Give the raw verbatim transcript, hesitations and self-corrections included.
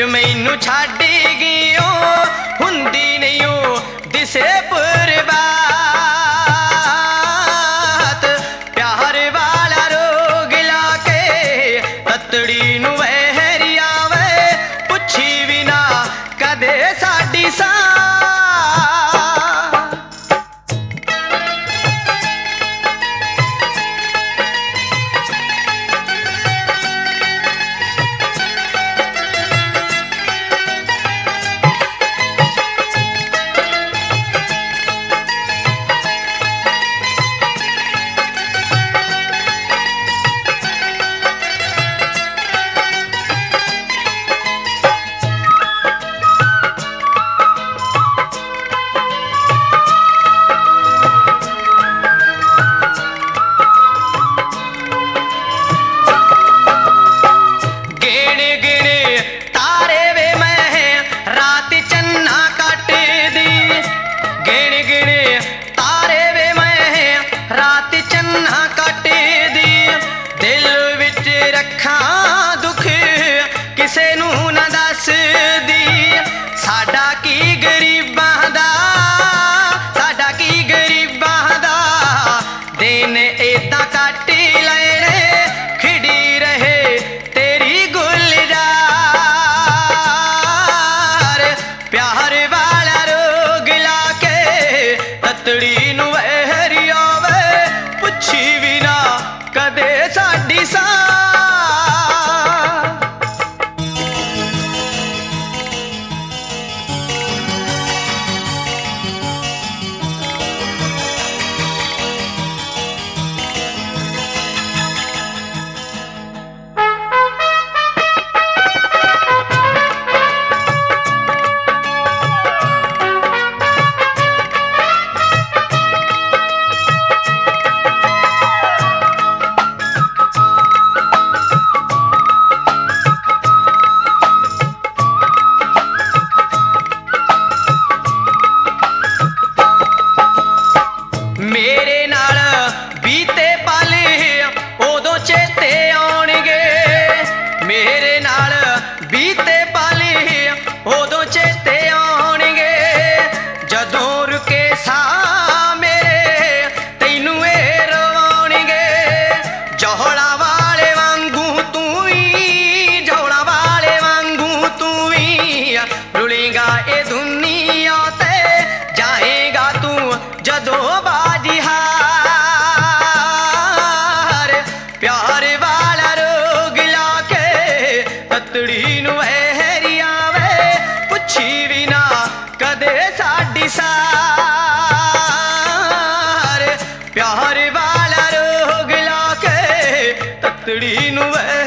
मैनू छड्ड गई हुंदी नहीं ओ दिसे बर्बाद प्यार वाला रोग लाके ततड़ी नू वहरी आवे पुछी भी ना कदे साडी सा किसे नू ना दस दी साडा की गरीबां दा साडा की गरीबां दा दिन इदां कट लेने खिड़ी रहे तेरी गुलजार प्यार वाला रोग लाके ततड़ी नू वहरी आवे पुछी भी ना कदे साडी सा मेरे नाल बीते पल उदों चेते आउणगे मेरे नाल बीते पल उदों चेते आउणगे जदों रुके सा मेरे तैनू ए रवाउणगे जौहड़ा वाले वांगू तू ही जौहड़ा वाले वांगू तू ही रुलेगा ए दुनिया ते जाएगा तू जदों बाजीहार प्यार वाला रोग लाके ततड़ी नू वहरी आवे पुछी भी ना कदे साडी सार प्यार वाला रोग लाके ततड़ी नू